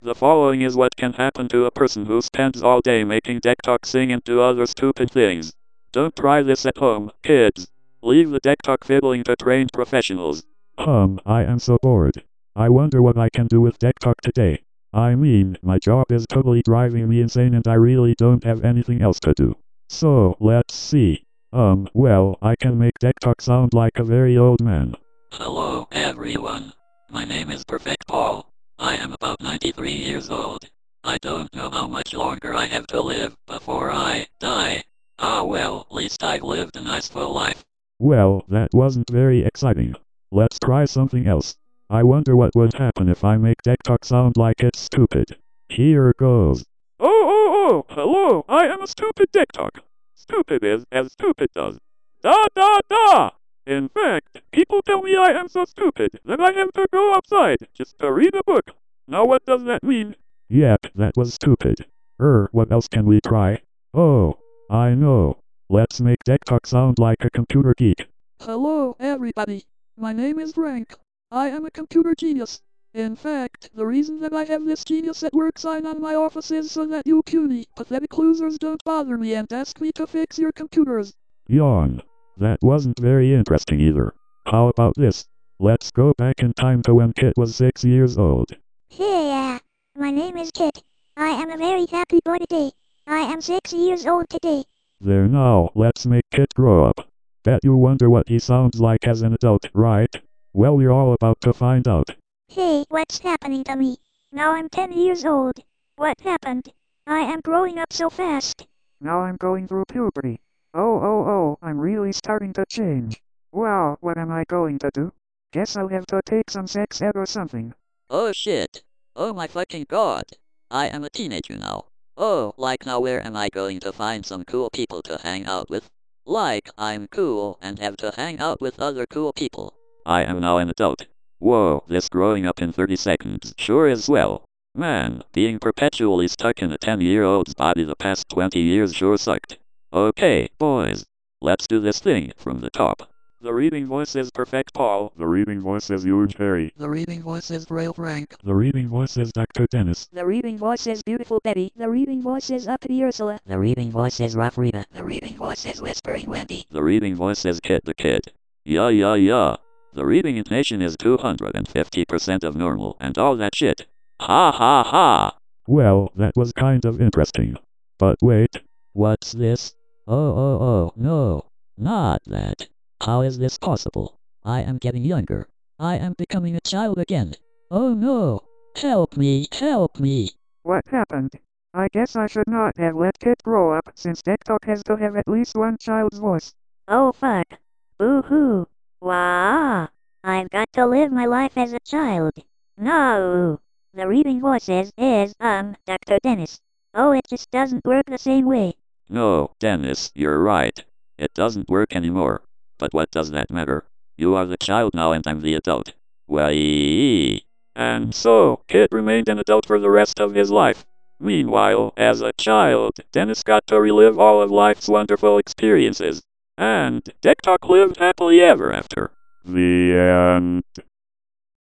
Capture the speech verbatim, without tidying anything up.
The following is what can happen to a person who spends all day making TikTok sing and do other stupid things. Don't try this at home, kids. Leave the TikTok fiddling to trained professionals. Um, I am so bored. I wonder what I can do with TikTok today. I mean, my job is totally driving me insane and I really don't have anything else to do. So, let's see. Um, well, I can make TikTok sound like a very old man. Hello, everyone. My name is Perfect Paul. I am about ninety-three years old. I don't know how much longer I have to live before I die. Ah well, at least I've lived a nice full life. Well, that wasn't very exciting. Let's try something else. I wonder what would happen if I make TikTok sound like it's stupid. Here goes. Oh, oh, oh, hello, I am a stupid TikTok. Stupid is as stupid does. Da, da, da! In fact, people tell me I am so stupid that I have to go outside just to read a book. Now what does that mean? Yep, that was stupid. Er, what else can we try? Oh, I know. Let's make TikTok sound like a computer geek. Hello, everybody. My name is Frank. I am a computer genius. In fact, the reason that I have this genius at work sign on my office is so that you puny, pathetic losers don't bother me and ask me to fix your computers. Yawn. That wasn't very interesting either. How about this? Let's go back in time to when Kit was six years old. Hey, uh, my name is Kit. I am a very happy boy today. I am six years old today. There now, let's make Kit grow up. Bet you wonder what he sounds like as an adult, right? Well, we're all about to find out. Hey, what's happening to me? Now I'm ten years old. What happened? I am growing up so fast. Now I'm going through puberty. Oh, oh, oh, I'm really starting to change. Wow, what am I going to do? Guess I'll have to take some sex ed or something. Oh shit. Oh my fucking god. I am a teenager now. Oh, like now where am I going to find some cool people to hang out with? Like, I'm cool and have to hang out with other cool people. I am now an adult. Whoa, this growing up in thirty seconds sure is swell. Man, being perpetually stuck in a ten-year-old's body the past twenty years sure sucked. Okay, boys, let's do this thing from the top. The reading voice is Perfect Paul. The reading voice is Huge Harry. The reading voice is Braille Frank. The reading voice is Doctor Dennis. The reading voice is Beautiful Betty. The reading voice is Uppity Ursula. The reading voice is Rough Rita. The reading voice is Whispering Wendy. The reading voice is Kit the Kid. Yeah, yeah, yeah. The reading intonation is two hundred fifty percent of normal and all that shit. Ha ha ha. Well, that was kind of interesting. But wait. What's this? Oh, oh, oh, no. Not that. How is this possible? I am getting younger. I am becoming a child again. Oh no. Help me, help me. What happened? I guess I should not have let Kit grow up since TikTok has to have at least one child's voice. Oh fuck. Boo-hoo. Wah. I've got to live my life as a child. No. The reading voice is, is, um, Doctor Dennis. Oh, it just doesn't work the same way. No, Dennis, you're right. It doesn't work anymore. But what does that matter? You are the child now and I'm the adult. Why? And so, Kit remained an adult for the rest of his life. Meanwhile, as a child, Dennis got to relive all of life's wonderful experiences. And TikTok lived happily ever after. The end.